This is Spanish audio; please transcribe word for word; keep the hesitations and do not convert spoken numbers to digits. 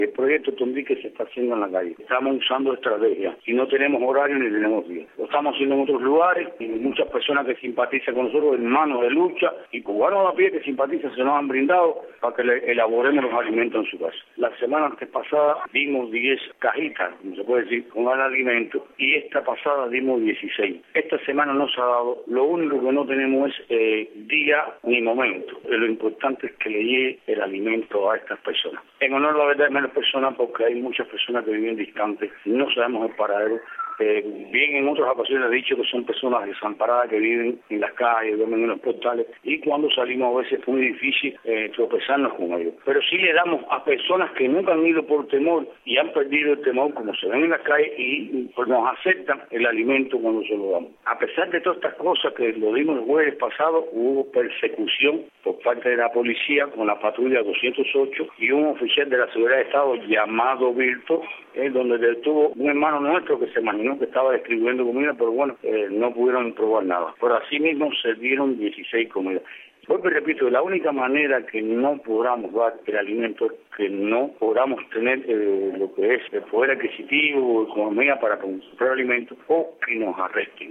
El proyecto Tondí que se está haciendo en la calle. Estamos usando estrategias y no tenemos horario ni tenemos día. Lo estamos haciendo en otros lugares y muchas personas que simpatizan con nosotros, hermanos de lucha y cubanos a pie que simpatizan, se nos han brindado para que le elaboremos los alimentos en su casa. La semana antes pasada dimos diez cajitas, como se puede decir, con el alimento y esta pasada dimos dieciséis. Esta semana no se ha dado. Lo único que no tenemos es eh, día ni momento. Lo importante es que le llegue el alimento a estas personas. En honor a la verdad de menos personas, porque hay muchas personas que viven distantes, no sabemos el paradero. Eh, bien, en otras ocasiones he dicho que son personas desamparadas que viven en las calles, duermen en los portales, y cuando salimos a veces es muy difícil eh, tropezarnos con ellos. Pero sí le damos a personas que nunca han ido por temor y han perdido el temor, como se ven en las calles, y pues nos aceptan el alimento cuando se lo damos. A pesar de todas estas cosas que lo dimos el jueves pasado, hubo persecución por parte de la policía con la patrulla doscientos ocho y un oficial de la Seguridad de Estado llamado Virto, eh, donde detuvo un hermano nuestro que se imaginó que estaba distribuyendo comida, pero bueno, eh, no pudieron probar nada. Por así mismo se dieron dieciséis comidas. Vuelvo y repito, la única manera que no podamos dar el alimento es que no podamos tener eh, lo que es el poder adquisitivo o economía para comprar alimentos o que nos arresten.